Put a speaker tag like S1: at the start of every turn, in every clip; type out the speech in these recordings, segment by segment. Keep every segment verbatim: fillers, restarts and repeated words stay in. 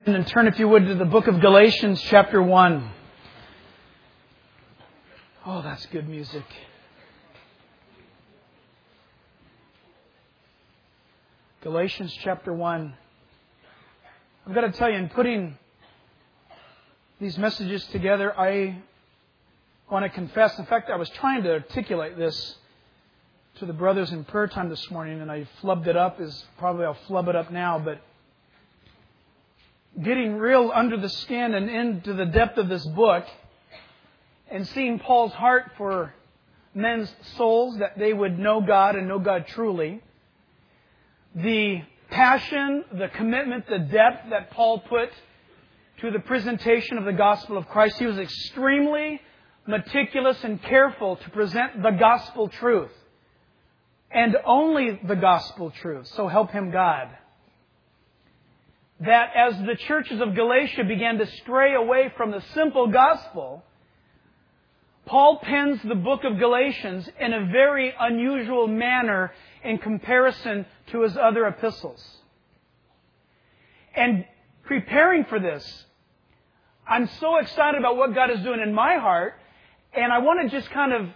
S1: And turn, if you would, to the book of Galatians, chapter one. Oh, that's good music. Galatians, chapter one. I've got to tell you, in putting these messages together, I want to confess. In fact, I was trying to articulate this to the brothers in prayer time this morning, and I flubbed it up. Is probably I'll flub it up now, but getting real under the skin and into the depth of this book and seeing Paul's heart for men's souls, that they would know God and know God truly. The passion, the commitment, the depth that Paul put to the presentation of the gospel of Christ. He was extremely meticulous and careful to present the gospel truth. And only the gospel truth. So help him God. That as the churches of Galatia began to stray away from the simple gospel, Paul pens the book of Galatians in a very unusual manner in comparison to his other epistles. And preparing for this, I'm so excited about what God is doing in my heart, and I want to just kind of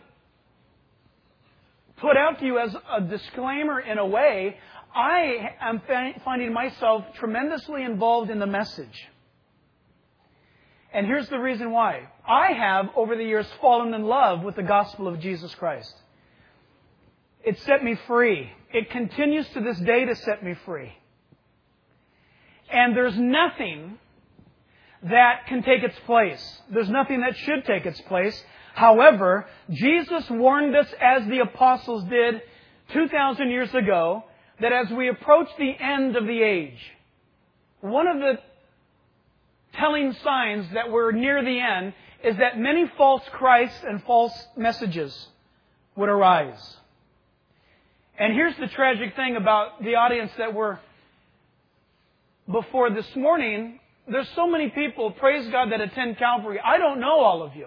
S1: put out to you as a disclaimer in a way, I am finding myself tremendously involved in the message. And here's the reason why. I have, over the years, fallen in love with the gospel of Jesus Christ. It set me free. It continues to this day to set me free. And there's nothing that can take its place. There's nothing that should take its place. However, Jesus warned us, as the apostles did two thousand years ago, that as we approach the end of the age, one of the telling signs that we're near the end is that many false Christs and false messages would arise. And here's the tragic thing about the audience that were before this morning. There's so many people, praise God, that attend Calvary. I don't know all of you.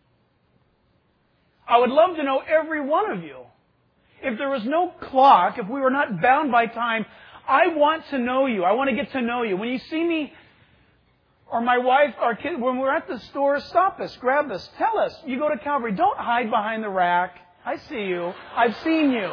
S1: I would love to know every one of you. If there was no clock, if we were not bound by time, I want to know you. I want to get to know you. When you see me or my wife or kid, when we're at the store, stop us, grab us, tell us. You go to Calvary. Don't hide behind the rack. I see you. I've seen you.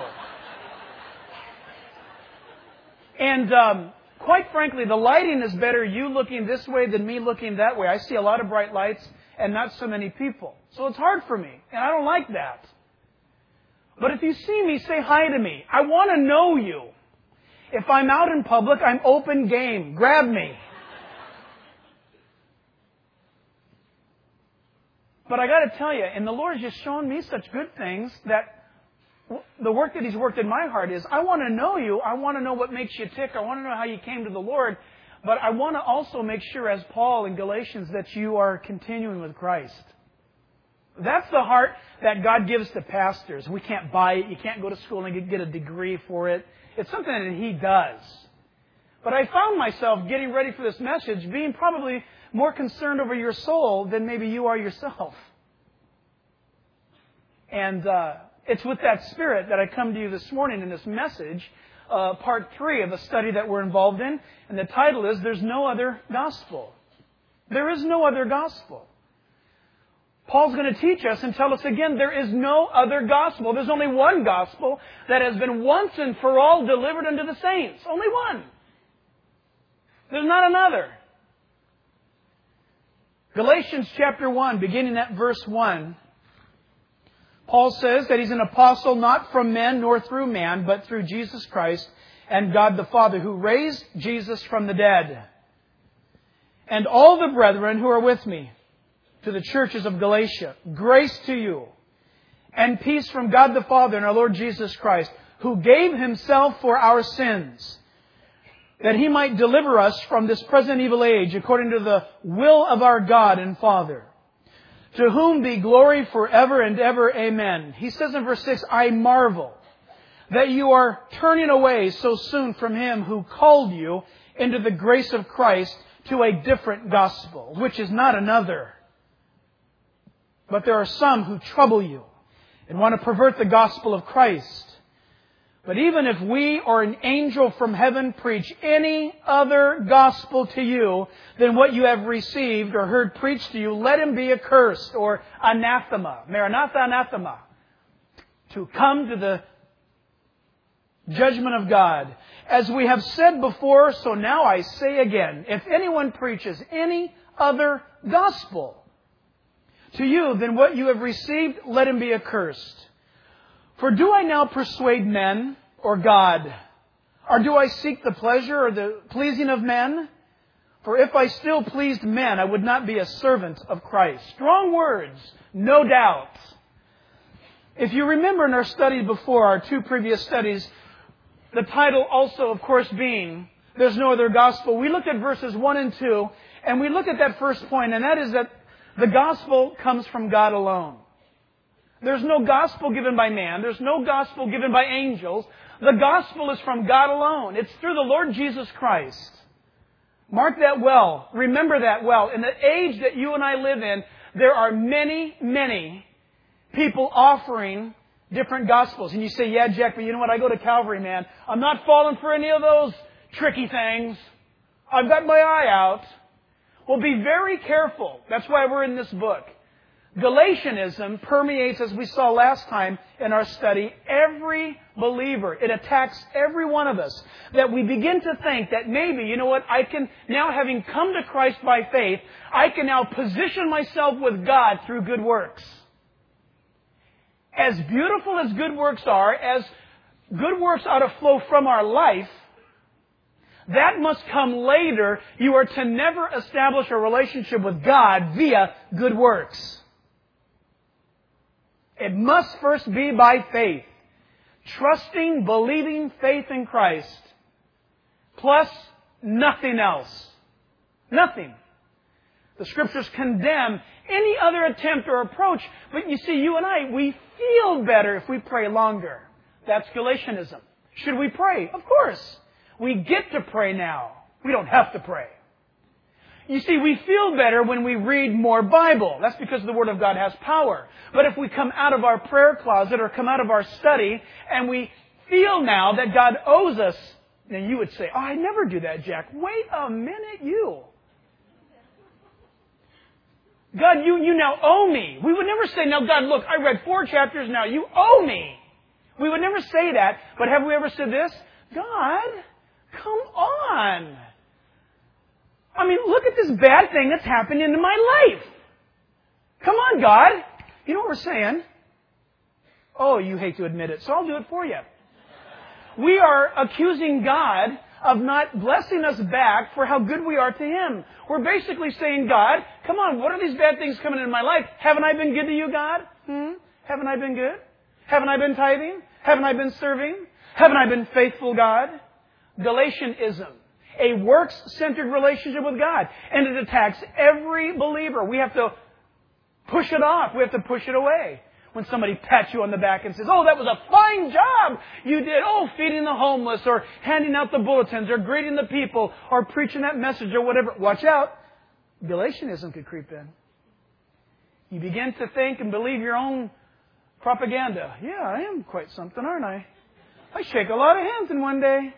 S1: And um, quite frankly, the lighting is better you looking this way than me looking that way. I see a lot of bright lights and not so many people. So it's hard for me. And I don't like that. But if you see me, say hi to me. I want to know you. If I'm out in public, I'm open game. Grab me. But I got to tell you, and the Lord has just shown me such good things, that the work that He's worked in my heart is, I want to know you. I want to know what makes you tick. I want to know how you came to the Lord. But I want to also make sure, as Paul in Galatians, that you are continuing with Christ. That's the heart that God gives to pastors. We can't buy it. You can't go to school and get a degree for it. It's something that He does. But I found myself getting ready for this message being probably more concerned over your soul than maybe you are yourself. And uh, it's with that spirit that I come to you this morning in this message, uh, part three of a study that we're involved in. And the title is, There's No Other Gospel. There is no other gospel. Paul's going to teach us and tell us again, there is no other gospel. There's only one gospel that has been once and for all delivered unto the saints. Only one. There's not another. Galatians chapter one, beginning at verse one, Paul says that he's an apostle not from men nor through man, but through Jesus Christ and God the Father, who raised Jesus from the dead. And all the brethren who are with me, to the churches of Galatia, grace to you and peace from God the Father and our Lord Jesus Christ, who gave Himself for our sins, that He might deliver us from this present evil age, according to the will of our God and Father, to whom be glory forever and ever. Amen. He says in verse six, I marvel that you are turning away so soon from Him who called you into the grace of Christ to a different gospel, which is not another. But there are some who trouble you and want to pervert the gospel of Christ. But even if we or an angel from heaven preach any other gospel to you than what you have received or heard preached to you, let him be accursed, or anathema, maranatha anathema, to come to the judgment of God. As we have said before, so now I say again, if anyone preaches any other gospel to you than what you have received, let him be accursed. For do I now persuade men or God? Or do I seek the pleasure or the pleasing of men? For if I still pleased men, I would not be a servant of Christ. Strong words, no doubt. If you remember in our study before, our two previous studies, the title also, of course, being, There's No Other Gospel, we looked at verses one and two, and we looked at that first point, and that is that the gospel comes from God alone. There's no gospel given by man. There's no gospel given by angels. The gospel is from God alone. It's through the Lord Jesus Christ. Mark that well. Remember that well. In the age that you and I live in, there are many, many people offering different gospels. And you say, yeah, Jack, but you know what? I go to Calvary, man. I'm not falling for any of those tricky things. I've got my eye out. Well, be very careful. That's why we're in this book. Galatianism permeates, as we saw last time in our study, every believer. It attacks every one of us. That we begin to think that maybe, you know what, I can, now having come to Christ by faith, I can now position myself with God through good works. As beautiful as good works are, as good works ought to flow from our life, that must come later. You are to never establish a relationship with God via good works. It must first be by faith. Trusting, believing faith in Christ. Plus nothing else. Nothing. The Scriptures condemn any other attempt or approach. But you see, you and I, we feel better if we pray longer. That's Galatianism. Should we pray? Of course. We get to pray now. We don't have to pray. You see, we feel better when we read more Bible. That's because the Word of God has power. But if we come out of our prayer closet or come out of our study and we feel now that God owes us, then you would say, oh, I never do that, Jack. Wait a minute, you. God, you, you now owe me. We would never say, now God, look, I read four chapters now. You owe me. We would never say that. But have we ever said this? God, come on. I mean, look at this bad thing that's happened in my life. Come on, God. You know what we're saying? Oh, you hate to admit it, so I'll do it for you. We are accusing God of not blessing us back for how good we are to Him. We're basically saying, God, come on, what are these bad things coming in my life? Haven't I been good to you, God? Hmm? Haven't I been good? Haven't I been tithing? Haven't I been serving? Haven't I been faithful, God? Galatianism. A works-centered relationship with God. And it attacks every believer. We have to push it off. We have to push it away. When somebody pats you on the back and says, oh, that was a fine job you did. Oh, feeding the homeless or handing out the bulletins or greeting the people or preaching that message or whatever. Watch out. Galatianism could creep in. You begin to think and believe your own propaganda. Yeah, I am quite something, aren't I? I shake a lot of hands in one day.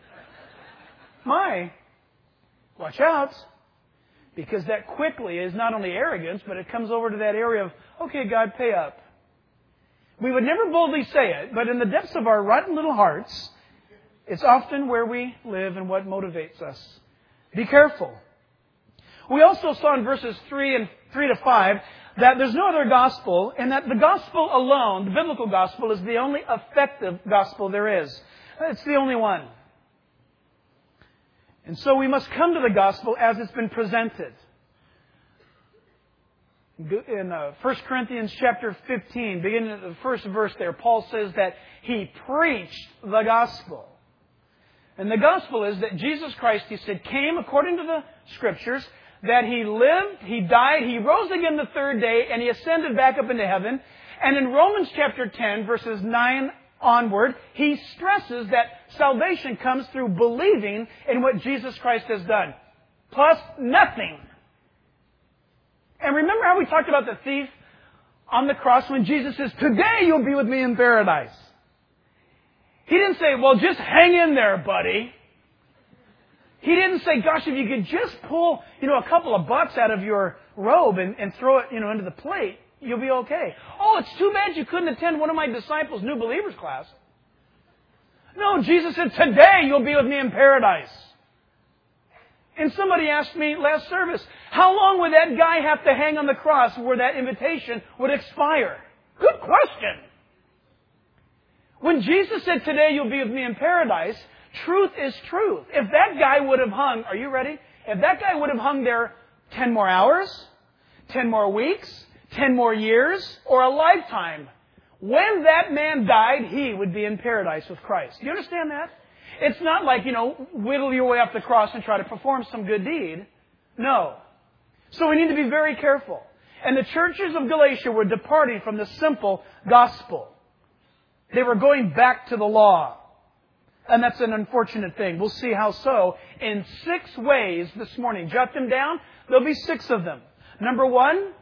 S1: My, watch out. Because that quickly is not only arrogance, but it comes over to that area of, okay, God, pay up. We would never boldly say it, but in the depths of our rotten little hearts, it's often where we live and what motivates us. Be careful. We also saw in verses three and three to five that there's no other gospel, and that the gospel alone, the biblical gospel, is the only effective gospel there is. It's the only one. And so we must come to the gospel as it's been presented. In uh, First Corinthians chapter fifteen, beginning at the first verse there, Paul says that he preached the gospel. And the gospel is that Jesus Christ, he said, came according to the Scriptures, that He lived, He died, He rose again the third day, and He ascended back up into heaven. And in Romans chapter ten, verses nine onward, he stresses that salvation comes through believing in what Jesus Christ has done. Plus nothing. And remember how we talked about the thief on the cross when Jesus says, today you'll be with me in paradise. He didn't say, well, just hang in there, buddy. He didn't say, gosh, if you could just pull, you know, a couple of bucks out of your robe and, and throw it, you know, into the plate, you'll be okay. Oh, it's too bad you couldn't attend one of my disciples' new believers class. No, Jesus said, today you'll be with me in paradise. And somebody asked me last service, how long would that guy have to hang on the cross where that invitation would expire? Good question. When Jesus said, today you'll be with me in paradise, truth is truth. If that guy would have hung, are you ready? If that guy would have hung there ten more hours, ten more weeks, ten more years, or a lifetime, when that man died, he would be in paradise with Christ. Do you understand that? It's not like, you know, whittle your way up the cross and try to perform some good deed. No. So we need to be very careful. And the churches of Galatia were departing from the simple gospel. They were going back to the law. And that's an unfortunate thing. We'll see how so in six ways this morning. Jot them down. There'll be six of them. Number one,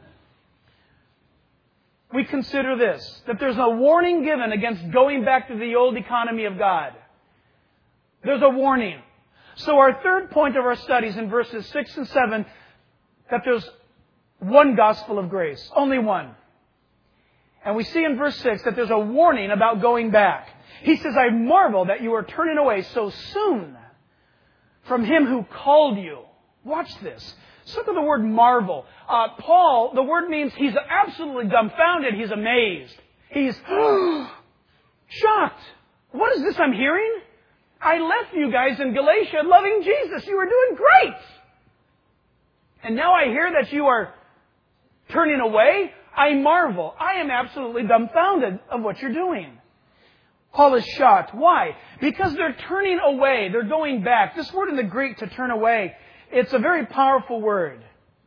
S1: we consider this, that there's a warning given against going back to the old economy of God. There's a warning. So our third point of our studies in verses six and seven, that there's one gospel of grace. Only one. And we see in verse six that there's a warning about going back. He says, I marvel that you are turning away so soon from Him who called you. Watch this. Look at the word marvel. Uh, Paul, the word means he's absolutely dumbfounded. He's amazed. He's shocked. What is this I'm hearing? I left you guys in Galatia loving Jesus. You were doing great. And now I hear that you are turning away. I marvel. I am absolutely dumbfounded of what you're doing. Paul is shocked. Why? Because they're turning away. They're going back. This word in the Greek, to turn away, it's a very powerful word.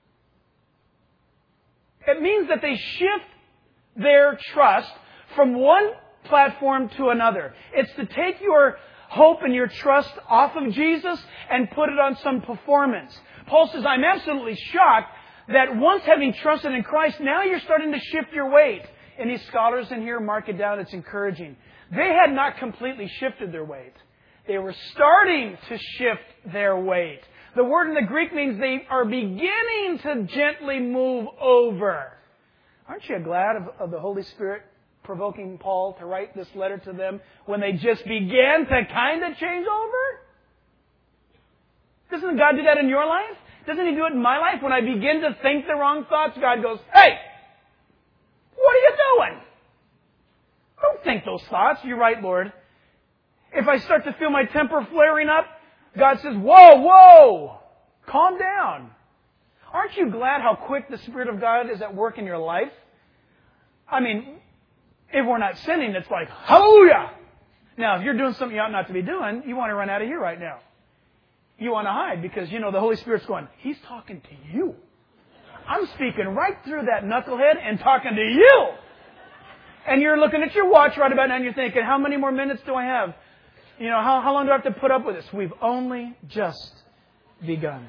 S1: It means that they shift their trust from one platform to another. It's to take your hope and your trust off of Jesus and put it on some performance. Paul says, I'm absolutely shocked that once having trusted in Christ, now you're starting to shift your weight. Any scholars in here, mark it down, it's encouraging. They had not completely shifted their weight. They were starting to shift their weight. The word in the Greek means they are beginning to gently move over. Aren't you glad of, of the Holy Spirit provoking Paul to write this letter to them when they just began to kind of change over? Doesn't God do that in your life? Doesn't He do it in my life? When I begin to think the wrong thoughts, God goes, hey, what are you doing? Don't think those thoughts. You're right, Lord. If I start to feel my temper flaring up, God says, whoa, whoa, calm down. Aren't you glad how quick the Spirit of God is at work in your life? I mean, if we're not sinning, it's like, hallelujah. Now, if you're doing something you ought not to be doing, you want to run out of here right now. You want to hide because, you know, the Holy Spirit's going, He's talking to you. I'm speaking right through that knucklehead and talking to you. And you're looking at your watch right about now and you're thinking, how many more minutes do I have? You know, how, how long do I have to put up with this? We've only just begun.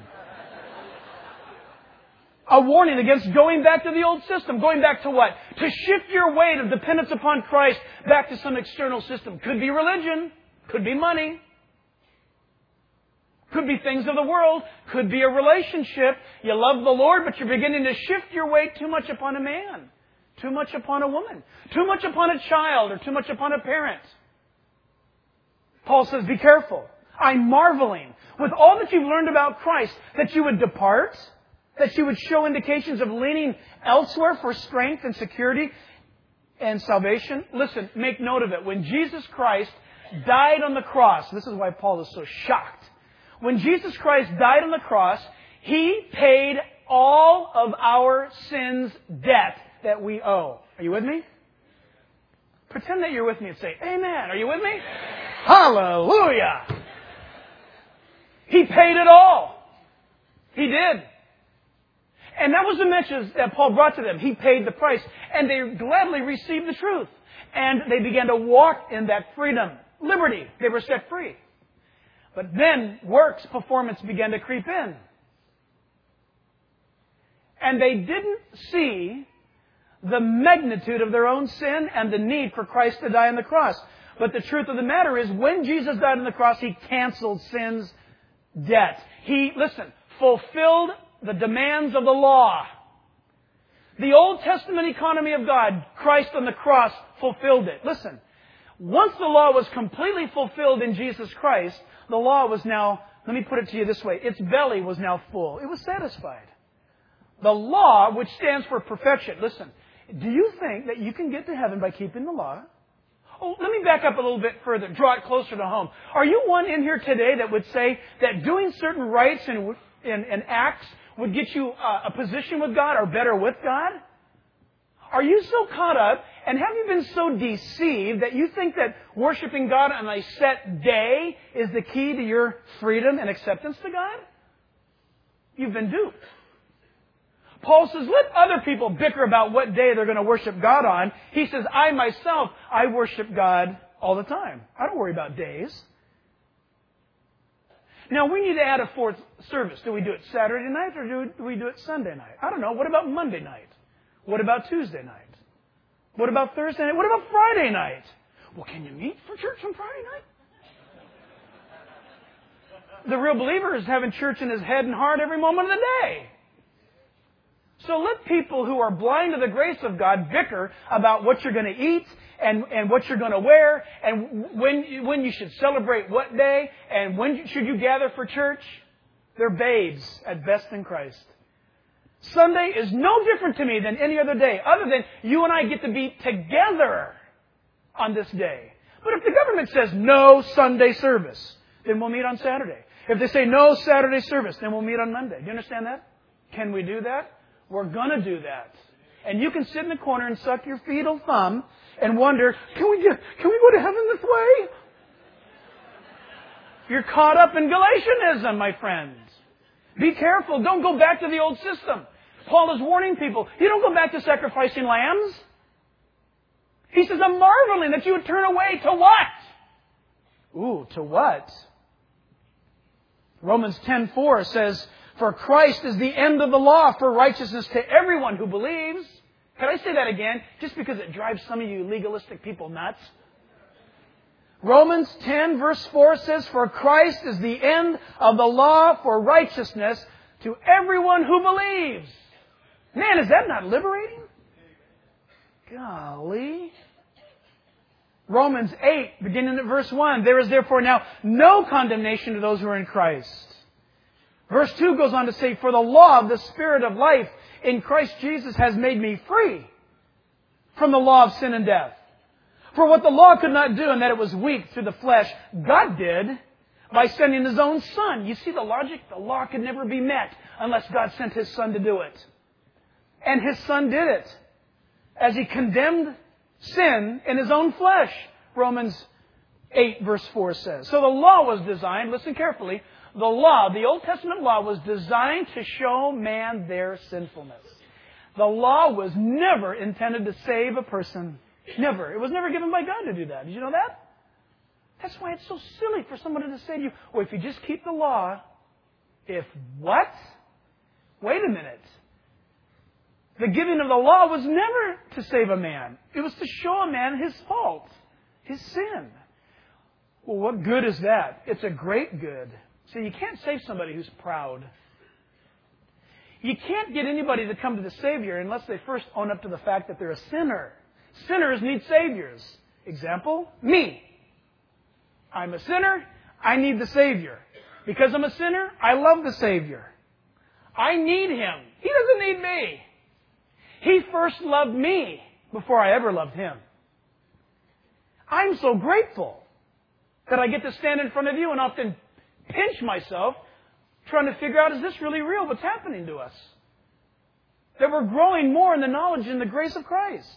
S1: A warning against going back to the old system. Going back to what? To shift your weight of dependence upon Christ back to some external system. Could be religion. Could be money. Could be things of the world. Could be a relationship. You love the Lord, but you're beginning to shift your weight too much upon a man. Too much upon a woman. Too much upon a child or too much upon a parent. Paul says, be careful. I'm marveling with all that you've learned about Christ, that you would depart, that you would show indications of leaning elsewhere for strength and security and salvation. Listen, make note of it. When Jesus Christ died on the cross, this is why Paul is so shocked. When Jesus Christ died on the cross, He paid all of our sins' debt that we owe. Are you with me? Pretend that you're with me and say, amen. Are you with me? Hallelujah. He paid it all. He did. And that was the message that Paul brought to them. He paid the price. And they gladly received the truth. And they began to walk in that freedom, liberty. They were set free. But then works, performance began to creep in. And they didn't see the magnitude of their own sin and the need for Christ to die on the cross. But the truth of the matter is, when Jesus died on the cross, He canceled sin's debt. He, listen, fulfilled the demands of the law. The Old Testament economy of God, Christ on the cross fulfilled it. Listen, once the law was completely fulfilled in Jesus Christ, the law was now, let me put it to you this way, its belly was now full. It was satisfied. The law, which stands for perfection, listen, do you think that you can get to heaven by keeping the law? Oh, let me back up a little bit further, draw it closer to home. Are you one in here today that would say that doing certain rites and, and, and acts would get you uh, a position with God or better with God? Are you so caught up and have you been so deceived that you think that worshiping God on a set day is the key to your freedom and acceptance to God? You've been duped. Paul says, let other people bicker about what day they're going to worship God on. He says, I myself, I worship God all the time. I don't worry about days. Now, we need to add a fourth service. Do we do it Saturday night or do we do it Sunday night? I don't know. What about Monday night? What about Tuesday night? What about Thursday night? What about Friday night? Well, can you meet for church on Friday night? The real believer is having church in his head and heart every moment of the day. So let people who are blind to the grace of God bicker about what you're going to eat and, and what you're going to wear and when, when you should celebrate what day and when should you gather for church. They're babes at best in Christ. Sunday is no different to me than any other day other than you and I get to be together on this day. But if the government says no Sunday service, then we'll meet on Saturday. If they say no Saturday service, then we'll meet on Monday. Do you understand that? Can we do that? We're going to do that. And you can sit in the corner and suck your fetal thumb and wonder, can we get, can we go to heaven this way? You're caught up in Galatianism, my friends. Be careful. Don't go back to the old system. Paul is warning people, you don't go back to sacrificing lambs. He says, I'm marveling that you would turn away to what? Ooh, to what? Romans ten four says, for Christ is the end of the law for righteousness to everyone who believes. Can I say that again? Just because it drives some of you legalistic people nuts. Romans ten verse four says, for Christ is the end of the law for righteousness to everyone who believes. Man, is that not liberating? Golly. Romans eight, beginning at verse one, there is therefore now no condemnation to those who are in Christ. Verse two goes on to say, for the law of the Spirit of life in Christ Jesus has made me free from the law of sin and death. For what the law could not do, and that it was weak through the flesh, God did by sending His own Son. You see the logic? The law could never be met unless God sent His Son to do it. And His Son did it as He condemned sin in His own flesh, Romans eight verse four says. So the law was designed, listen carefully, the law, the Old Testament law was designed to show man their sinfulness. The law was never intended to save a person. Never. It was never given by God to do that. Did you know that? That's why it's so silly for somebody to say to you, well, if you just keep the law, if what? Wait a minute. The giving of the law was never to save a man. It was to show a man his fault, his sin. Well, what good is that? It's a great good. See, you can't save somebody who's proud. You can't get anybody to come to the Savior unless they first own up to the fact that they're a sinner. Sinners need Saviors. Example, me. I'm a sinner. I need the Savior. Because I'm a sinner, I love the Savior. I need Him. He doesn't need me. He first loved me before I ever loved Him. I'm so grateful that I get to stand in front of you and often pinch myself trying to figure out, is this really real? What's happening to us? That we're growing more in the knowledge and the grace of Christ.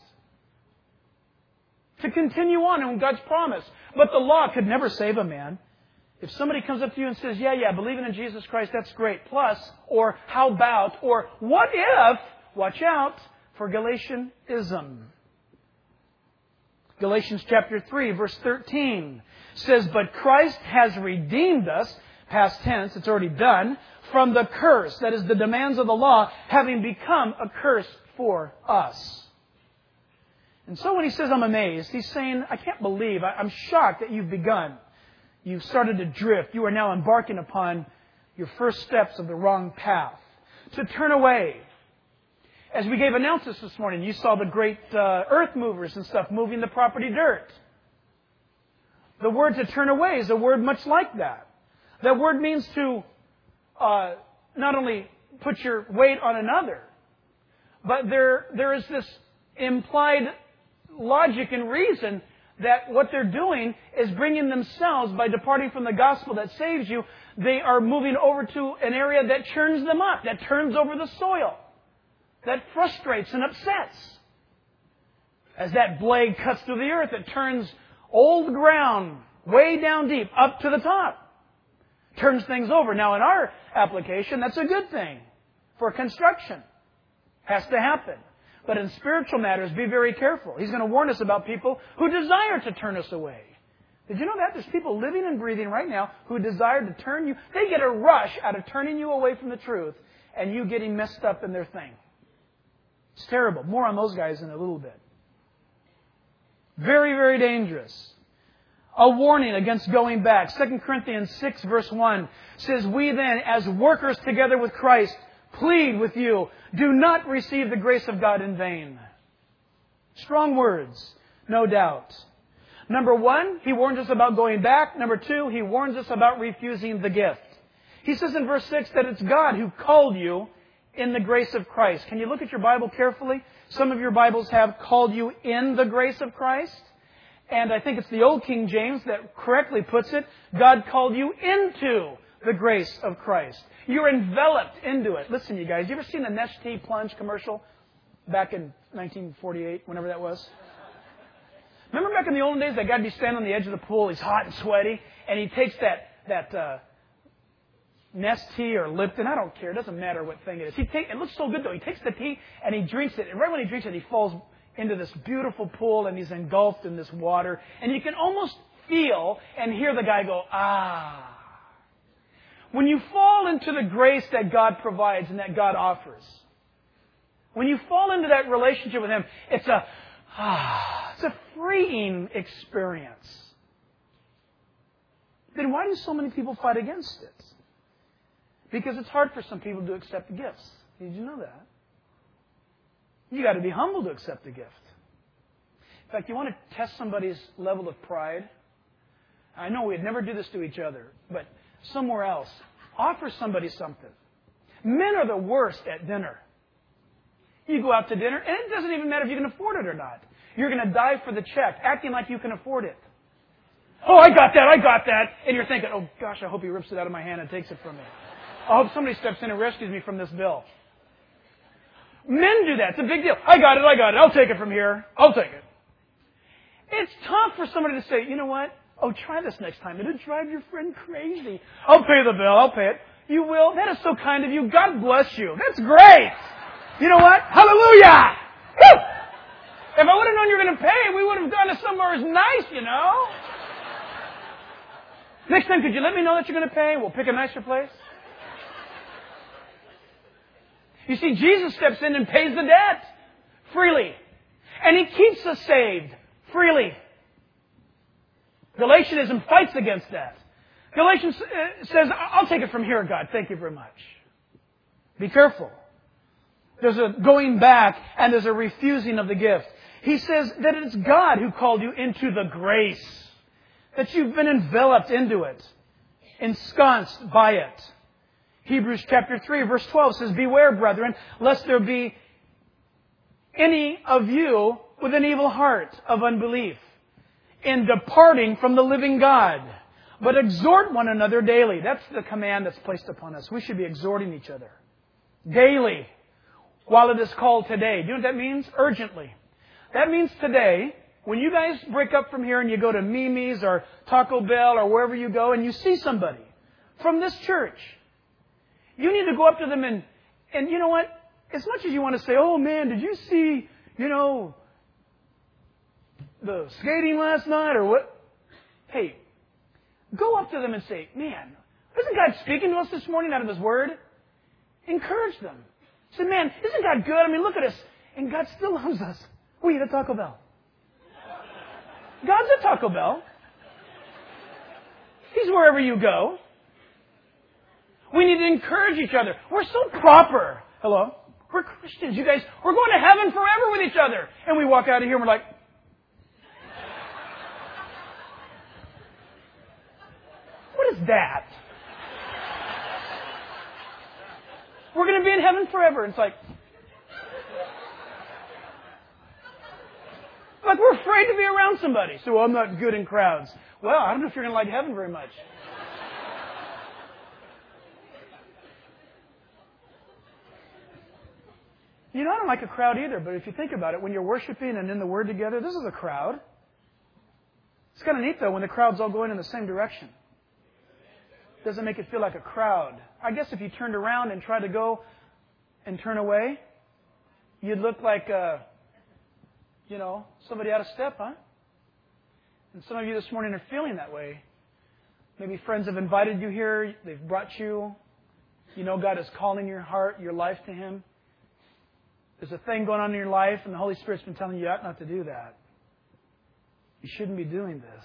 S1: To continue on in God's promise. But the law could never save a man. If somebody comes up to you and says, yeah, yeah, believing in Jesus Christ, that's great. Plus, or how about, or what if, watch out for Galatianism. Galatians chapter three, verse thirteen says, but Christ has redeemed us, past tense, it's already done, from the curse, that is the demands of the law, having become a curse for us. And so when he says, I'm amazed, he's saying, I can't believe, I'm shocked that you've begun. You've started to drift. You are now embarking upon your first steps of the wrong path. To turn away. As we gave announcements this morning, you saw the great uh, earth movers and stuff moving the property dirt. The word to turn away is a word much like that. That word means to uh, not only put your weight on another, but there there is this implied logic and reason that what they're doing is bringing themselves, by departing from the gospel that saves you, they are moving over to an area that churns them up, that turns over the soil, that frustrates and upsets. As that blade cuts through the earth, it turns old ground way down deep, up to the top. Turns things over. Now, in our application, that's a good thing for construction. Has to happen. But in spiritual matters, be very careful. He's going to warn us about people who desire to turn us away. Did you know that? There's people living and breathing right now who desire to turn you. They get a rush out of turning you away from the truth and you getting messed up in their thing. It's terrible. More on those guys in a little bit. Very, very dangerous. A warning against going back. Second Corinthians six verse one says, we then, as workers together with Christ, plead with you, do not receive the grace of God in vain. Strong words, no doubt. Number one, he warns us about going back. Number two, he warns us about refusing the gift. He says in verse six that it's God who called you in the grace of Christ. Can you look at your Bible carefully? Some of your Bibles have called you in the grace of Christ. And I think it's the old King James that correctly puts it, God called you into the grace of Christ. You're enveloped into it. Listen, you guys, you ever seen a Nestea plunge commercial back in nineteen forty-eight, whenever that was? Remember back in the olden days, that guy'd be standing on the edge of the pool, he's hot and sweaty, and he takes that that uh, Nestea or Lipton, I don't care, it doesn't matter what thing it is. He take, it looks so good though. He takes the tea and he drinks it, and right when he drinks it, he falls into this beautiful pool and he's engulfed in this water, and you can almost feel and hear the guy go, ah. When you fall into the grace that God provides and that God offers, when you fall into that relationship with Him, it's a ah, it's a freeing experience. Then why do so many people fight against it? Because it's hard for some people to accept the gifts. Did you know that? You got to be humble to accept the gift. In fact, you want to test somebody's level of pride? I know we'd never do this to each other, but somewhere else, offer somebody something. Men are the worst at dinner. You go out to dinner, and it doesn't even matter if you can afford it or not. You're going to dive for the check, acting like you can afford it. Oh, I got that, I got that. And you're thinking, oh gosh, I hope he rips it out of my hand and takes it from me. I hope somebody steps in and rescues me from this bill. Men do that. It's a big deal. I got it, I got it. I'll take it from here. I'll take it. It's tough for somebody to say, you know what? Oh, try this next time. It'll drive your friend crazy. I'll pay the bill. I'll pay it. You will? That is so kind of you. God bless you. That's great. You know what? Hallelujah! Woo! If I would have known you were going to pay, we would have gone to somewhere as nice, you know? Next time, could you let me know that you're going to pay? We'll pick a nicer place. You see, Jesus steps in and pays the debt freely. And He keeps us saved freely. Galatianism fights against that. Galatians says, I'll take it from here, God. Thank you very much. Be careful. There's a going back and there's a refusing of the gift. He says that it's God who called you into the grace. That you've been enveloped into it. Ensconced by it. Hebrews chapter three verse twelve says, beware, brethren, lest there be any of you with an evil heart of unbelief in departing from the living God. But exhort one another daily. That's the command that's placed upon us. We should be exhorting each other. Daily. While it is called today. Do you know what that means? Urgently. That means today, when you guys break up from here and you go to Mimi's or Taco Bell or wherever you go and you see somebody from this church, you need to go up to them and, and you know what? As much as you want to say, oh man, did you see, you know, the skating last night or what? Hey, go up to them and say, man, isn't God speaking to us this morning out of His Word? Encourage them. Say, man, isn't God good? I mean, look at us. And God still loves us. We eat at Taco Bell. God's at Taco Bell. He's wherever you go. We need to encourage each other. We're so proper. Hello? We're Christians, you guys. We're going to heaven forever with each other. And we walk out of here and we're like, what is that? We're going to be in heaven forever. It's like, like we're afraid to be around somebody. So, well, I'm not good in crowds. Well, I don't know if you're going to like heaven very much. You know, I don't like a crowd either, but if you think about it, when you're worshiping and in the Word together, this is a crowd. It's kind of neat, though, when the crowd's all going in the same direction. Doesn't make it feel like a crowd. I guess if you turned around and tried to go and turn away, you'd look like, uh, you know, somebody out of step, huh? And some of you this morning are feeling that way. Maybe friends have invited you here. They've brought you. You know God is calling your heart, your life to Him. There's a thing going on in your life, and the Holy Spirit's been telling you you ought not to do that. You shouldn't be doing this.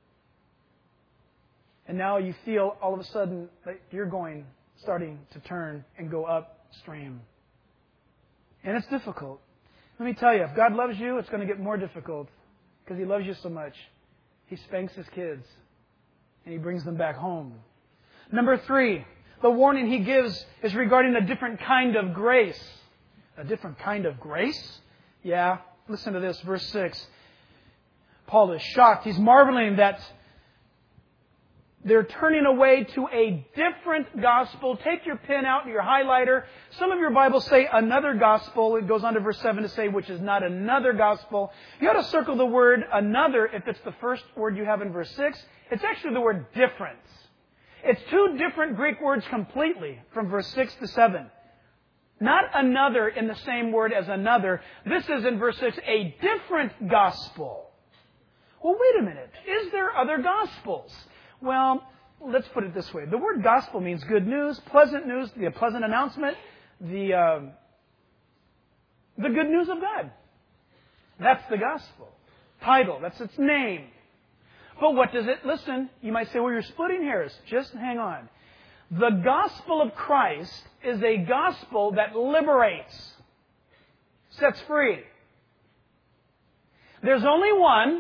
S1: And now you feel all of a sudden that you're going, starting to turn and go upstream. And it's difficult. Let me tell you, if God loves you, it's going to get more difficult because He loves you so much. He spanks His kids and He brings them back home. Number three, the warning He gives is regarding a different kind of grace. A different kind of grace? Yeah. Listen to this, verse six. Paul is shocked. He's marveling that they're turning away to a different gospel. Take your pen out and your highlighter. Some of your Bibles say another gospel. It goes on to verse seven to say, which is not another gospel. You ought to circle the word another if it's the first word you have in verse six. It's actually the word different. It's two different Greek words completely from verse six to seven. Not another in the same word as another. This is in verse six, a different gospel. Well, wait a minute. Is there other gospels? Well, let's put it this way. The word gospel means good news, pleasant news, the pleasant announcement, the uh, the good news of God. That's the gospel. Title, that's its name. But what does it, listen, you might say, well, you're splitting hairs. Just hang on. The gospel of Christ is a gospel that liberates, sets free. There's only one.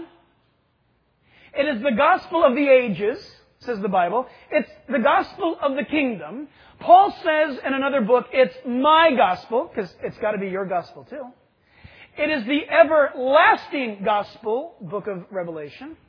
S1: It is the gospel of the ages, says the Bible. It's the gospel of the kingdom. Paul says in another book, it's my gospel, because it's got to be your gospel too. It is the everlasting gospel, book of Revelation.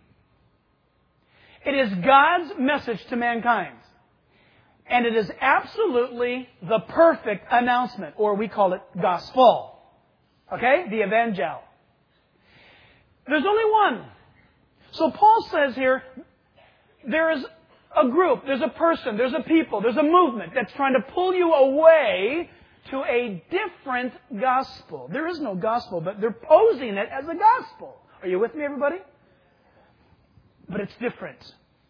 S1: It is God's message to mankind. And it is absolutely the perfect announcement, or we call it gospel. Okay? The evangel. There's only one. So Paul says here, there is a group, there's a person, there's a people, there's a movement that's trying to pull you away to a different gospel. There is no gospel, but they're posing it as a gospel. Are you with me, everybody? But it's different.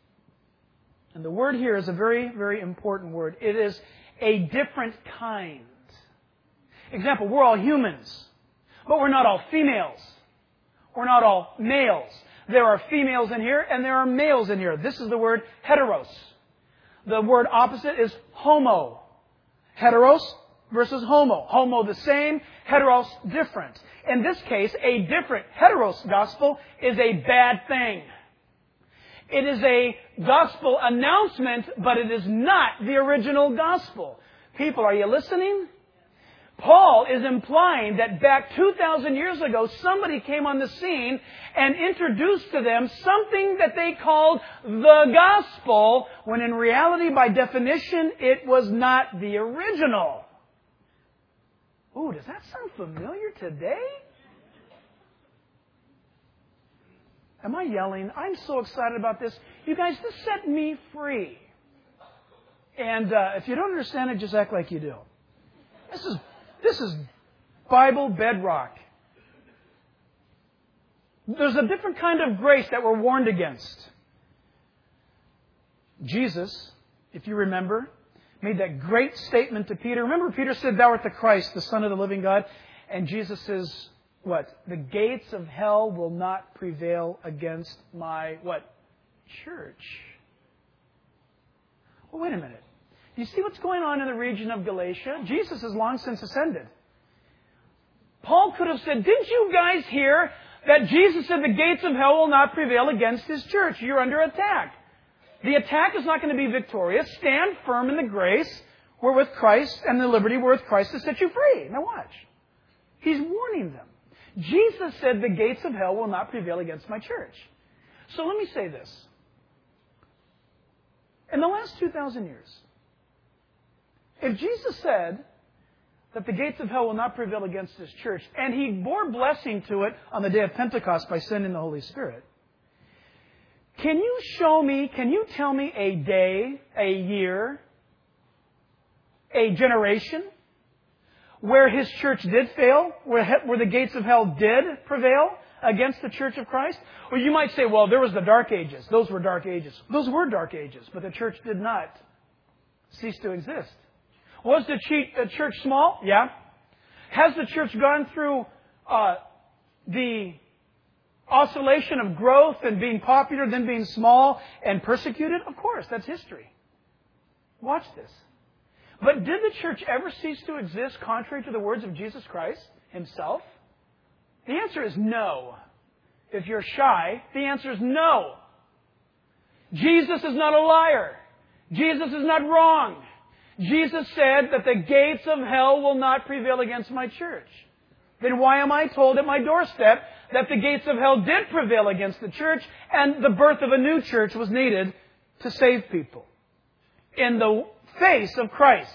S1: And the word here is a very, very important word. It is a different kind. Example, we're all humans, but we're not all females. We're not all males. There are females in here and there are males in here. This is the word heteros. The word opposite is homo. Heteros versus homo. Homo the same, heteros different. In this case, a different heteros gospel is a bad thing. It is a gospel announcement, but it is not the original gospel. People, are you listening? Paul is implying that back two thousand years ago, somebody came on the scene and introduced to them something that they called the gospel, when in reality, by definition, it was not the original. Ooh, does that sound familiar today? Am I yelling? I'm so excited about this. You guys, this set me free. And uh, if you don't understand it, just act like you do. This is this is Bible bedrock. There's a different kind of grace that we're warned against. Jesus, if you remember, made that great statement to Peter. Remember, Peter said, "Thou art the Christ, the Son of the living God." And Jesus says, what? The gates of hell will not prevail against my, what? Church. Well, wait a minute. Do you see what's going on in the region of Galatia? Jesus has long since ascended. Paul could have said, didn't you guys hear that Jesus said the gates of hell will not prevail against His church? You're under attack. The attack is not going to be victorious. Stand firm in the grace wherewith Christ and the liberty wherewith Christ has set you free. Now watch. He's warning them. Jesus said the gates of hell will not prevail against my church. So let me say this. In the last two thousand years, if Jesus said that the gates of hell will not prevail against His church, and He bore blessing to it on the day of Pentecost by sending the Holy Spirit, can you show me, can you tell me a day, a year, a generation where His church did fail, where, where the gates of hell did prevail against the church of Christ? Or you might say, well, there was the dark ages. Those were dark ages. Those were dark ages, but the church did not cease to exist. Was the church small? Yeah. Has the church gone through uh, the oscillation of growth and being popular, then being small and persecuted? Of course, that's history. Watch this. But did the church ever cease to exist contrary to the words of Jesus Christ Himself? The answer is no. If you're shy, the answer is no. Jesus is not a liar. Jesus is not wrong. Jesus said that the gates of hell will not prevail against my church. Then why am I told at my doorstep that the gates of hell did prevail against the church and the birth of a new church was needed to save people in the face of Christ?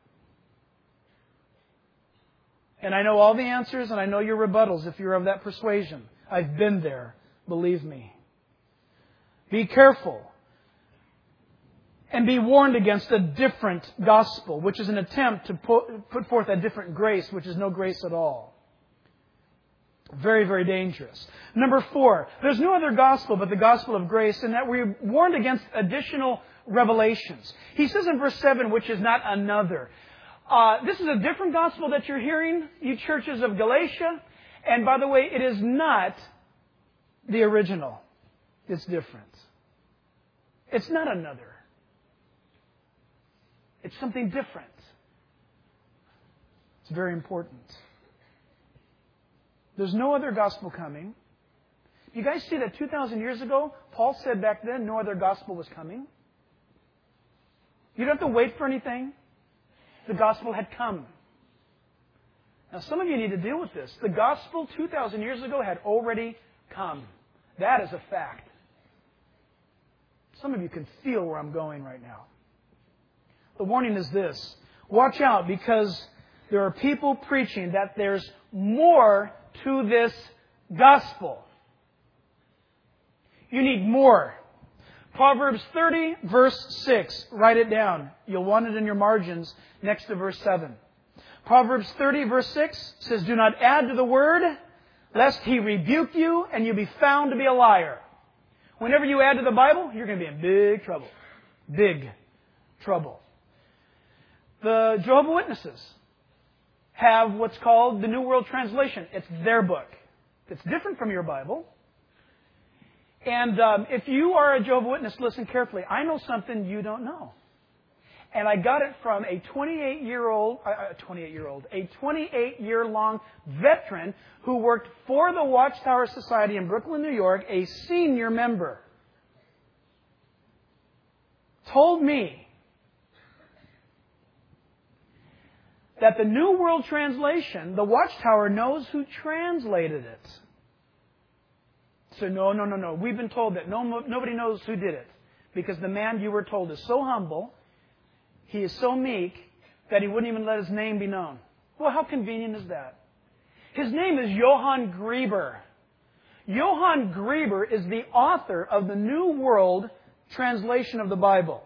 S1: And I know all the answers and I know your rebuttals if you're of that persuasion. I've been there. Believe me. Be careful. And be warned against a different gospel, which is an attempt to put, put forth a different grace, which is no grace at all. Very, very dangerous. Number four, there's no other gospel but the gospel of grace, and that we're warned against additional revelations. He says in verse seven, which is not another. Uh, this is a different gospel that you're hearing, you churches of Galatia. And by the way, it is not the original. It's different. It's not another. It's something different. It's very important. There's no other gospel coming. You guys see that two thousand years ago, Paul said back then no other gospel was coming? You don't have to wait for anything. The gospel had come. Now some of you need to deal with this. The gospel two thousand years ago had already come. That is a fact. Some of you can feel where I'm going right now. The warning is this. Watch out, because there are people preaching that there's more to this gospel. You need more. Proverbs thirty, verse six. Write it down. You'll want it in your margins next to verse seven. Proverbs thirty, verse six says, do not add to the word, lest he rebuke you and you be found to be a liar. Whenever you add to the Bible, you're going to be in big trouble. Big trouble. The Jehovah's Witnesses have what's called the New World Translation. It's their book. It's different from your Bible. And um, if you are a Jehovah's Witness, listen carefully. I know something you don't know. And I got it from a twenty-eight-year-old, uh, twenty-eight-year-old, a twenty-eight-year-long veteran who worked for the Watchtower Society in Brooklyn, New York, a senior member. Told me that the New World Translation, the Watchtower knows who translated it. So no, no, no, no. We've been told that no, nobody knows who did it. Because the man you were told is so humble, he is so meek, that he wouldn't even let his name be known. Well, how convenient is that? His name is Johann Grieber. Johann Grieber is the author of the New World Translation of the Bible.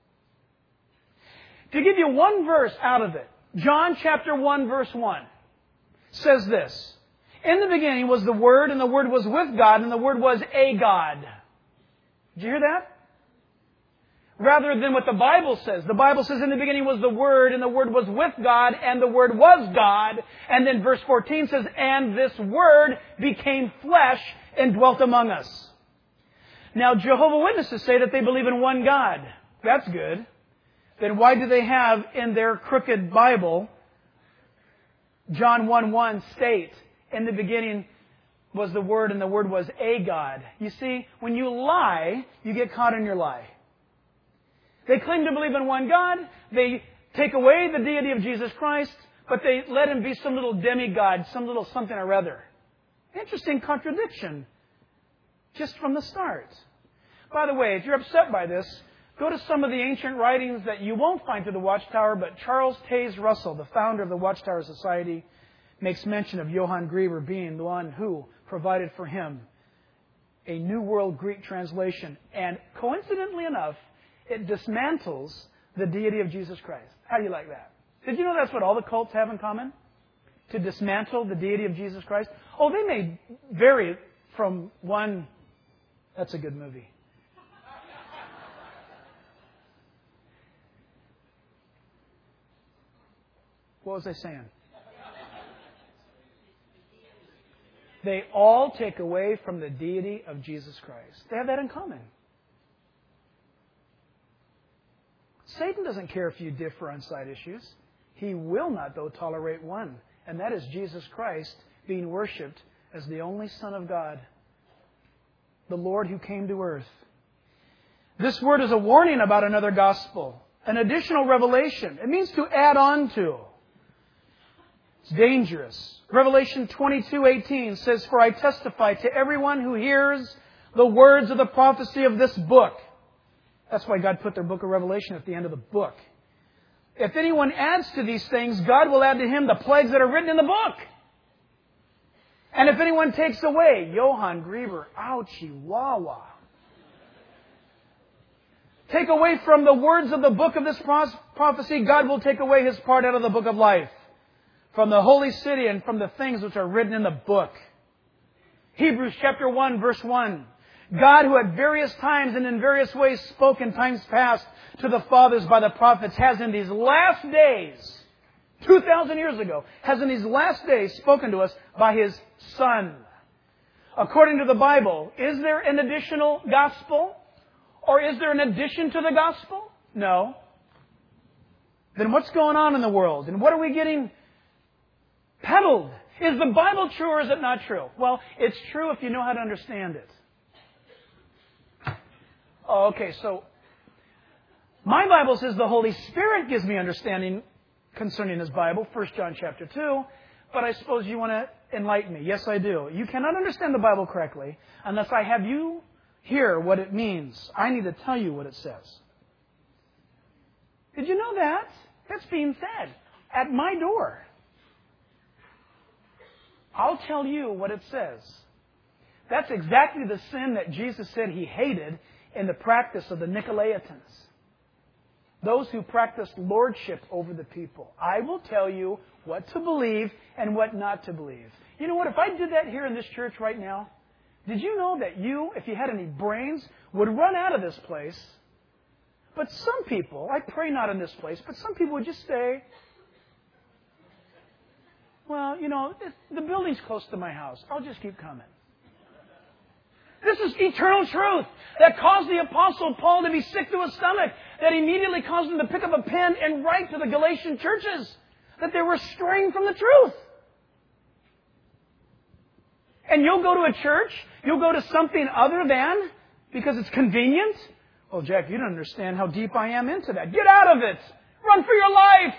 S1: To give you one verse out of it, John chapter one, verse one says this. In the beginning was the Word, and the Word was with God, and the Word was a God. Did you hear that? rather than what the Bible says. The Bible says in the beginning was the Word, and the Word was with God, and the Word was God. And then verse fourteen says, and this Word became flesh and dwelt among us. Now, Jehovah's Witnesses say that they believe in one God. That's good. Then why do they have in their crooked Bible, John one one state, in the beginning was the Word, and the Word was a God? You see, when you lie, you get caught in your lie. They claim to believe in one God. They take away the deity of Jesus Christ, but they let Him be some little demigod, some little something or other. Interesting contradiction just from the start. By the way, if you're upset by this, go to some of the ancient writings that you won't find through the Watchtower, but Charles Taze Russell, the founder of the Watchtower Society, makes mention of Johann Greber being the one who provided for him a New World Greek translation. And coincidentally enough, it dismantles the deity of Jesus Christ. How do you like that? Did you know that's what all the cults have in common? To dismantle the deity of Jesus Christ? Oh, they may vary from one... That's a good movie. What was I saying? They all take away from the deity of Jesus Christ. They have that in common. Satan doesn't care if you differ on side issues. He will not, though, tolerate one. And that is Jesus Christ being worshipped as the only Son of God, the Lord who came to earth. This word is a warning about another gospel, an additional revelation. It means to add on to. It's dangerous. Revelation twenty-two eighteen says, for I testify to everyone who hears the words of the prophecy of this book. That's why God put their book of Revelation at the end of the book. If anyone adds to these things, God will add to him the plagues that are written in the book. And if anyone takes away, Johann Greber, ouchie, wah-wah. Take away from the words of the book of this prophecy, God will take away His part out of the book of life, from the holy city and from the things which are written in the book. Hebrews chapter one, verse one. God, who at various times and in various ways spoke in times past to the fathers by the prophets, has in these last days, two thousand years ago, has in these last days spoken to us by His Son. According to the Bible, is there an additional gospel? Or is there an addition to the gospel? No. Then what's going on in the world? And what are we getting peddled? Is the Bible true or is it not true? Well, it's true if you know how to understand it. Oh, okay, so my Bible says the Holy Spirit gives me understanding concerning His Bible, First John chapter two, but I suppose you want to enlighten me. Yes, I do. You cannot understand the Bible correctly unless I have you hear what it means. I need to tell you what it says. Did you know that? That's being said at my door. I'll tell you what it says. That's exactly the sin that Jesus said He hated in the practice of the Nicolaitans. Those who practiced lordship over the people. I will tell you what to believe and what not to believe. You know what? If I did that here in this church right now, did you know that you, if you had any brains, would run out of this place? But some people, I pray not in this place, but some people would just say, well, you know, the building's close to my house. I'll just keep coming. This is eternal truth that caused the Apostle Paul to be sick to his stomach, that immediately caused him to pick up a pen and write to the Galatian churches that they were straying from the truth. And you'll go to a church, you'll go to something other than, because it's convenient. Well, Jack, you don't understand how deep I am into that. Get out of it. Run for your life.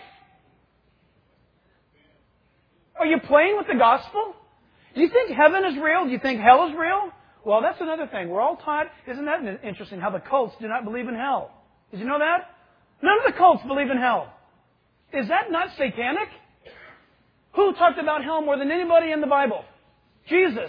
S1: Are you playing with the gospel? Do you think heaven is real? Do you think hell is real? Well, that's another thing. We're all taught, isn't that interesting, how the cults do not believe in hell? Did you know that? None of the cults believe in hell. Is that not satanic? Who talked about hell more than anybody in the Bible? Jesus.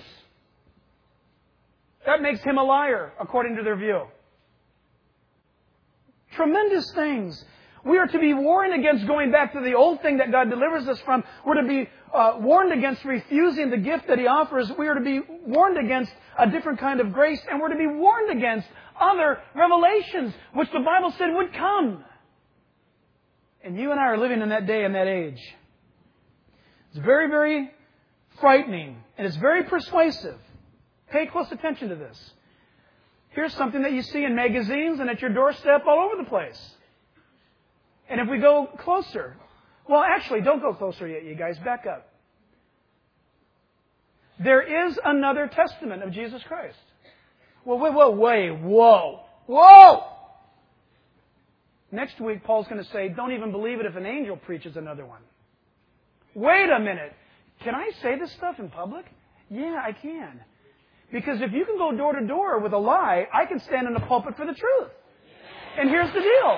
S1: That makes him a liar, according to their view. Tremendous things. We are to be warned against going back to the old thing that God delivers us from. We're to be uh, warned against refusing the gift that He offers. We are to be warned against a different kind of grace. And we're to be warned against other revelations, which the Bible said would come. And you and I are living in that day and that age. It's very, very frightening. And it's very persuasive. Pay close attention to this. Here's something that you see in magazines and at your doorstep all over the place. And if we go closer, well, actually, don't go closer yet, you guys. Back up. There is another testament of Jesus Christ. Well, wait, whoa, wait, whoa, whoa! Next week, Paul's going to say, don't even believe it if an angel preaches another one. Wait a minute. Can I say this stuff in public? Yeah, I can. Because if you can go door to door with a lie, I can stand in the pulpit for the truth. And here's the deal.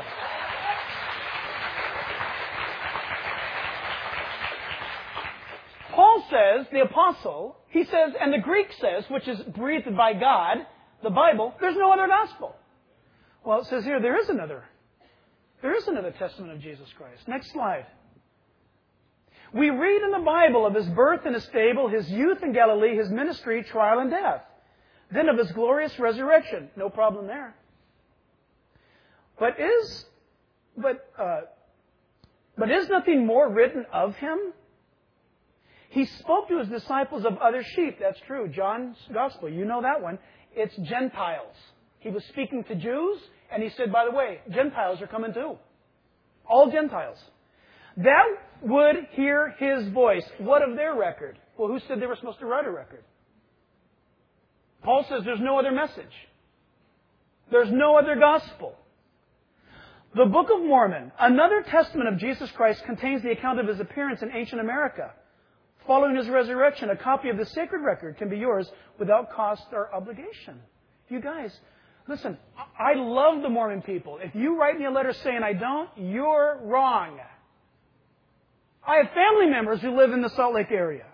S1: Paul says, the apostle, he says, and the Greek says, which is breathed by God, the Bible, there's no other gospel. Well, it says here, there is another. There is another testament of Jesus Christ. Next slide. We read in the Bible of His birth in a stable, His youth in Galilee, His ministry, trial, and death. Then of His glorious resurrection. No problem there. But is, but, uh, but is nothing more written of Him? He spoke to His disciples of other sheep. That's true. John's Gospel, you know that one. It's Gentiles. He was speaking to Jews, and He said, by the way, Gentiles are coming too. All Gentiles. That would hear His voice. What of their record? Well, who said they were supposed to write a record? Paul says there's no other message. There's no other gospel. The Book of Mormon, another testament of Jesus Christ, contains the account of His appearance in ancient America. Following His resurrection, a copy of the sacred record can be yours without cost or obligation. You guys, listen, I love the Mormon people. If you write me a letter saying I don't, you're wrong. I have family members who live in the Salt Lake area.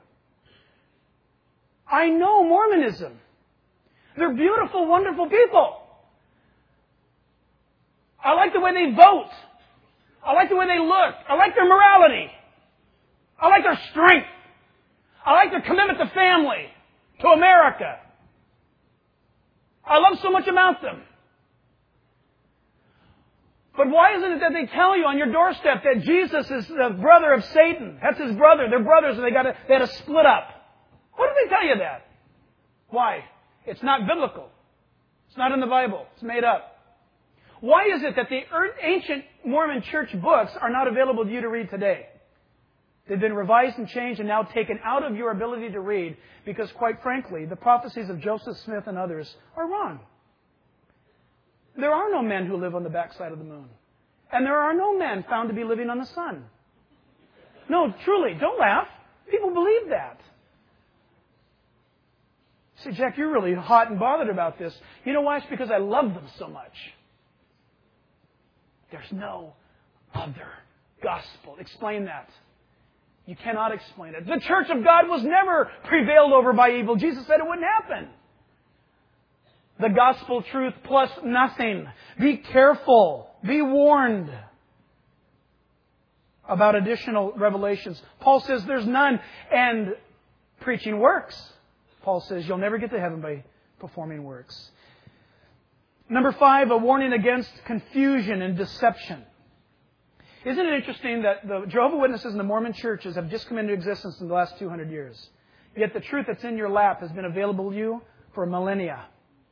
S1: I know Mormonism. They're beautiful, wonderful people. I like the way they vote. I like the way they look. I like their morality. I like their strength. I like their commitment to family, to America. I love so much about them. But why isn't it that they tell you on your doorstep that Jesus is the brother of Satan? That's his brother. They're brothers and they got to, they had to split up. Why do they tell you that? Why? It's not biblical. It's not in the Bible. It's made up. Why is it that the ancient Mormon church books are not available to you to read today? They've been revised and changed and now taken out of your ability to read because, quite frankly, the prophecies of Joseph Smith and others are wrong. There are no men who live on the backside of the moon. And there are no men found to be living on the sun. No, truly, don't laugh. People believe that. You say, Jack, you're really hot and bothered about this. You know why? It's because I love them so much. There's no other gospel. Explain that. You cannot explain it. The church of God was never prevailed over by evil. Jesus said it wouldn't happen. The gospel truth plus nothing. Be careful. Be warned about additional revelations. Paul says there's none. And preaching works. Paul says you'll never get to heaven by performing works. Number five, a warning against confusion and deception. Isn't it interesting that the Jehovah's Witnesses and the Mormon churches have just come into existence in the last two hundred years? Yet the truth that's in your lap has been available to you for millennia.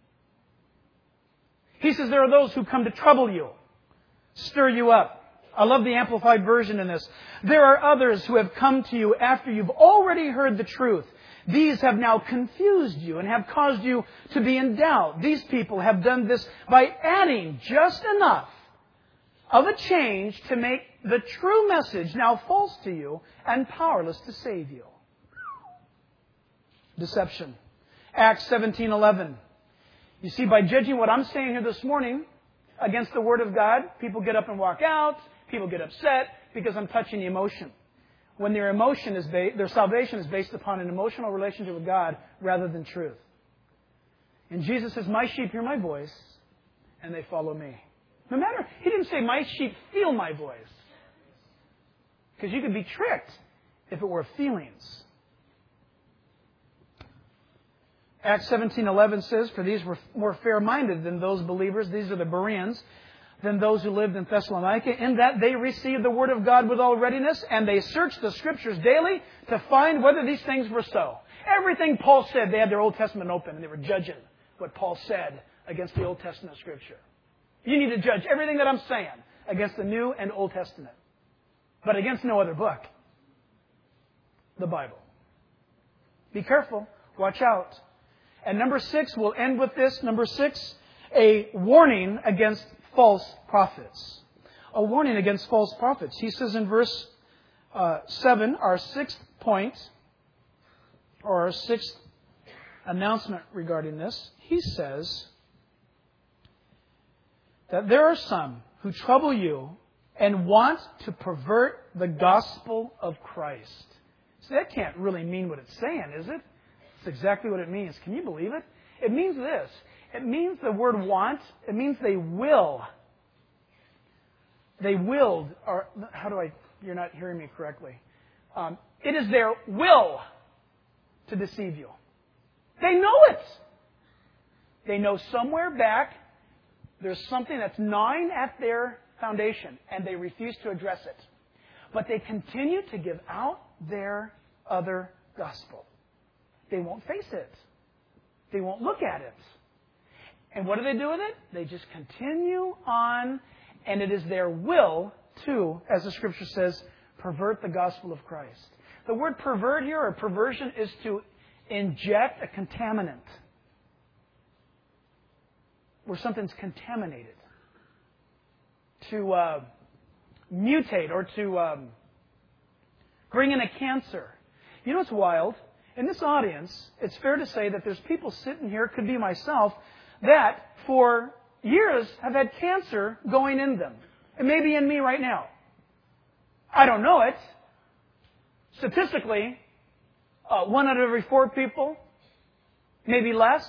S1: He says there are those who come to trouble you, stir you up. I love the Amplified Version in this. There are others who have come to you after you've already heard the truth. These have now confused you and have caused you to be in doubt. These people have done this by adding just enough of a change to make the true message now false to you and powerless to save you. Deception. Acts seventeen eleven. You see, by judging what I'm saying here this morning against the Word of God, people get up and walk out. People get upset because I'm touching the emotion. When their emotion is ba- their salvation is based upon an emotional relationship with God rather than truth. And Jesus says, my sheep hear my voice and they follow me. No matter, he didn't say, my sheep feel my voice. Because you could be tricked if it were feelings. Acts seventeen eleven says, for these were more fair-minded than those believers, these are the Bereans, than those who lived in Thessalonica, in that they received the Word of God with all readiness, and they searched the Scriptures daily to find whether these things were so. Everything Paul said, they had their Old Testament open, and they were judging what Paul said against the Old Testament Scripture. You need to judge everything that I'm saying against the New and Old Testament, but against no other book, the Bible. Be careful. Watch out. And number six, we'll end with this. Number six, a warning against false prophets. A warning against false prophets. He says in verse uh, seven, our sixth point, or our sixth announcement regarding this, he says that there are some who trouble you and want to pervert the gospel of Christ. So that can't really mean what it's saying, is it? It's exactly what it means. Can you believe it? It means this. It means the word want. It means they will. They willed, or how do I, you're not hearing me correctly. Um, it is their will to deceive you. They know it. They know somewhere back there's something that's gnawing at their foundation, and they refuse to address it. But they continue to give out their other gospel. They won't face it. They won't look at it. And what do they do with it? They just continue on, and it is their will to, as the Scripture says, pervert the gospel of Christ. The word pervert here, or perversion, is to inject a contaminant, where something's contaminated. To uh, mutate or to um, bring in a cancer. You know what's wild? In this audience, it's fair to say that there's people sitting here, could be myself, that for years have had cancer going in them. It may be in me right now. I don't know it. Statistically, uh, one out of every four people, maybe less,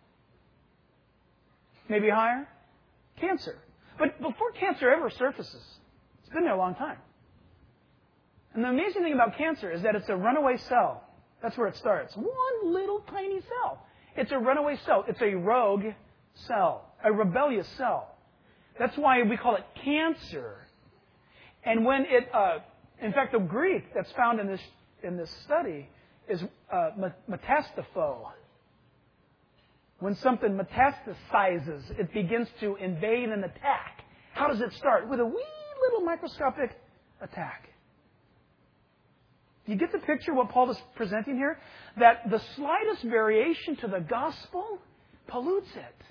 S1: maybe higher, cancer. But before cancer ever surfaces, it's been there a long time. And the amazing thing about cancer is that it's a runaway cell. That's where it starts. One little tiny cell. It's a runaway cell. It's a rogue cell, a rebellious cell. That's why we call it cancer. And when it, uh, in fact, the Greek that's found in this in this study is uh, metastapho. When something metastasizes, it begins to invade and attack. How does it start? With a wee little microscopic attack. Do you get the picture of what Paul is presenting here? That the slightest variation to the gospel pollutes it.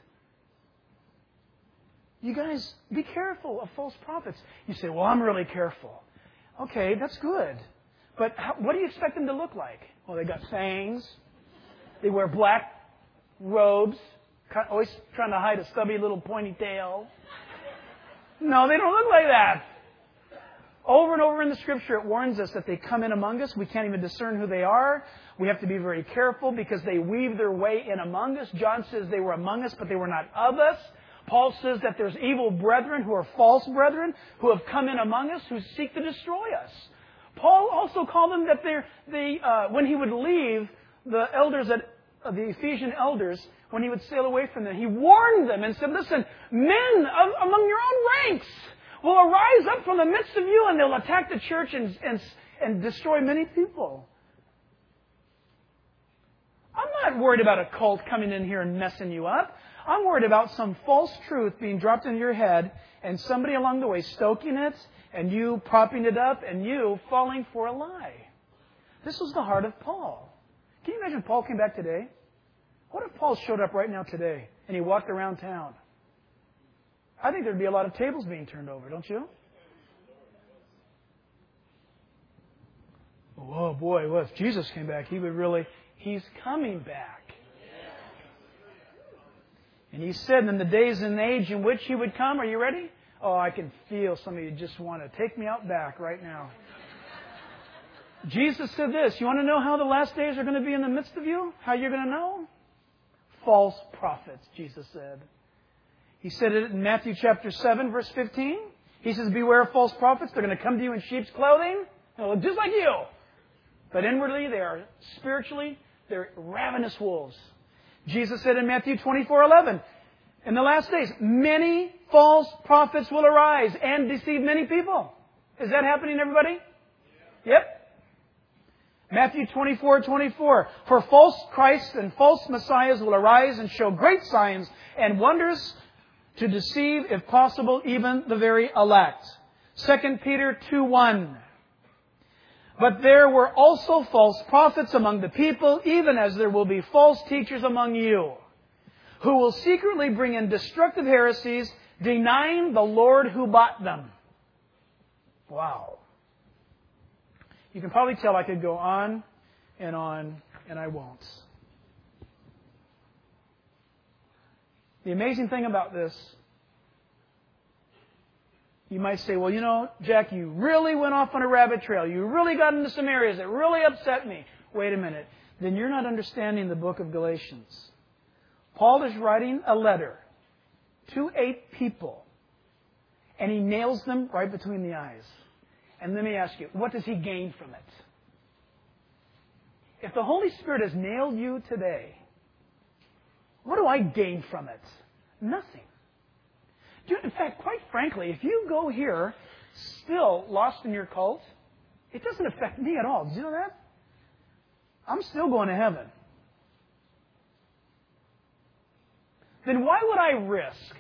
S1: You guys, be careful of false prophets. You say, well, I'm really careful. Okay, that's good. But how, what do you expect them to look like? Well, they got fangs. They wear black robes, always trying to hide a stubby little pointy tail. No, they don't look like that. Over and over in the Scripture, it warns us that they come in among us. We can't even discern who they are. We have to be very careful because they weave their way in among us. John says they were among us, but they were not of us. Paul says that there's evil brethren who are false brethren who have come in among us who seek to destroy us. Paul also called them that they're, they, uh, when he would leave the elders at uh, the Ephesian elders, when he would sail away from them, he warned them and said, listen, men of, among your own ranks will arise up from the midst of you and they'll attack the church and, and, and destroy many people. I'm not worried about a cult coming in here and messing you up. I'm worried about some false truth being dropped into your head and somebody along the way stoking it and you propping it up and you falling for a lie. This was the heart of Paul. Can you imagine if Paul came back today? What if Paul showed up right now today and he walked around town? I think there'd be a lot of tables being turned over, don't you? Oh boy, well, if Jesus came back, he would really, he's coming back. And he said in the days and age in which he would come, are you ready? Oh, I can feel some of you just want to take me out back right now. Jesus said this, you want to know how the last days are going to be in the midst of you? How you're going to know? False prophets, Jesus said. He said it in Matthew chapter seven, verse fifteen. He says, beware of false prophets. They're going to come to you in sheep's clothing. They'll look just like you. But inwardly, they are spiritually, they're ravenous wolves. Jesus said in Matthew twenty-four eleven, in the last days, many false prophets will arise and deceive many people. Is that happening, everybody? Yep. Matthew twenty-four twenty-four, for false Christs and false messiahs will arise and show great signs and wonders to deceive, if possible, even the very elect. Second Peter two one. But there were also false prophets among the people, even as there will be false teachers among you, who will secretly bring in destructive heresies, denying the Lord who bought them. Wow. You can probably tell I could go on and on, and I won't. The amazing thing about this, you might say, well, you know, Jack, you really went off on a rabbit trail. You really got into some areas that really upset me. Wait a minute. Then you're not understanding the book of Galatians. Paul is writing a letter to eight people, and he nails them right between the eyes. And let me ask you, what does he gain from it? If the Holy Spirit has nailed you today, what do I gain from it? Nothing. In fact, quite frankly, if you go here still lost in your cult, it doesn't affect me at all. Did you know that? I'm still going to heaven. Then why would I risk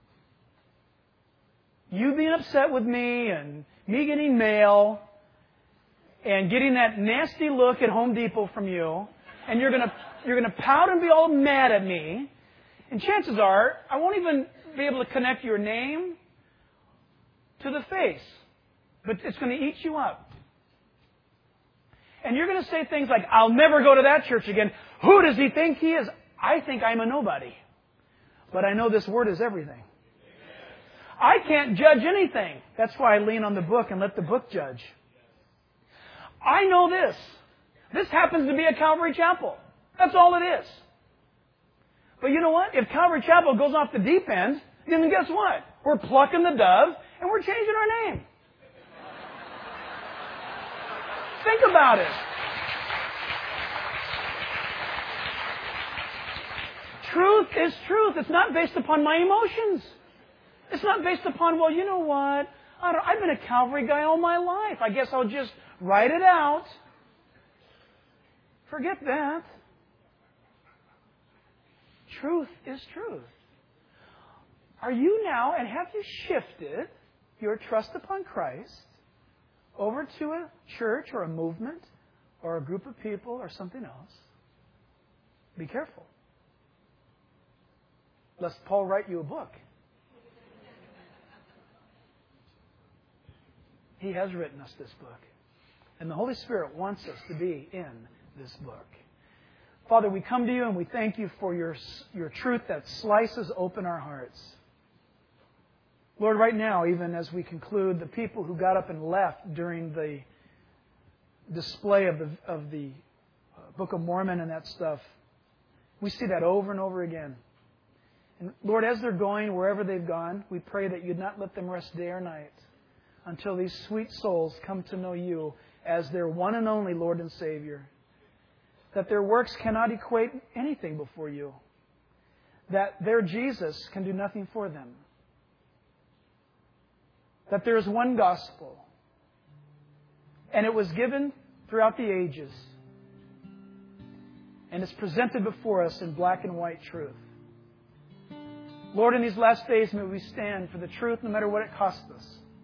S1: you being upset with me and me getting mail and getting that nasty look at Home Depot from you, and you're gonna you're gonna pout and be all mad at me, and chances are I won't even be able to connect your name to the face, but it's going to eat you up. And you're going to say things like, I'll never go to that church again. Who does he think he is? I think I'm a nobody. But I know this word is everything. I can't judge anything. That's why I lean on the book and let the book judge. I know this. This happens to be a Calvary Chapel. That's all it is. But you know what? If Calvary Chapel goes off the deep end, then guess what? We're plucking the dove and we're changing our name. Think about it. Truth is truth. It's not based upon my emotions. It's not based upon, well, you know what? I don't, I've been a Calvary guy all my life. I guess I'll just write it out. Forget that. Truth is truth. Are you now, and have you shifted your trust upon Christ over to a church or a movement or a group of people or something else? Be careful. Lest Paul write you a book. He has written us this book. And the Holy Spirit wants us to be in this book. Father, we come to you and we thank you for your, your truth that slices open our hearts. Lord, right now, even as we conclude, the people who got up and left during the display of the, of the Book of Mormon and that stuff, we see that over and over again. And Lord, as they're going, wherever they've gone, we pray that you'd not let them rest day or night until these sweet souls come to know you as their one and only Lord and Savior. That their works cannot equate anything before you. That their Jesus can do nothing for them. That there is one gospel. And it was given throughout the ages. And it's presented before us in black and white truth. Lord, in these last days, may we stand for the truth no matter what it costs us.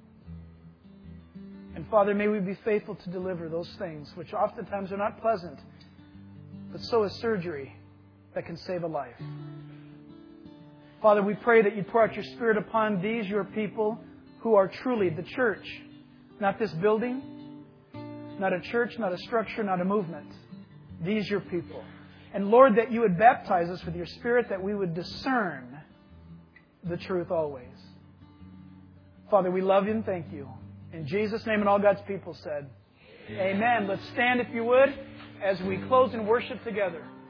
S1: And Father, may we be faithful to deliver those things which oftentimes are not pleasant, but so is surgery that can save a life. Father, we pray that you pour out your Spirit upon these, your people, who are truly the church. Not this building, not a church, not a structure, not a movement. These, your people. And Lord, that you would baptize us with your Spirit, that we would discern the truth always. Father, we love you and thank you. In Jesus' name, and all God's people said, Amen. Amen. Let's stand, if you would, as we close in worship together.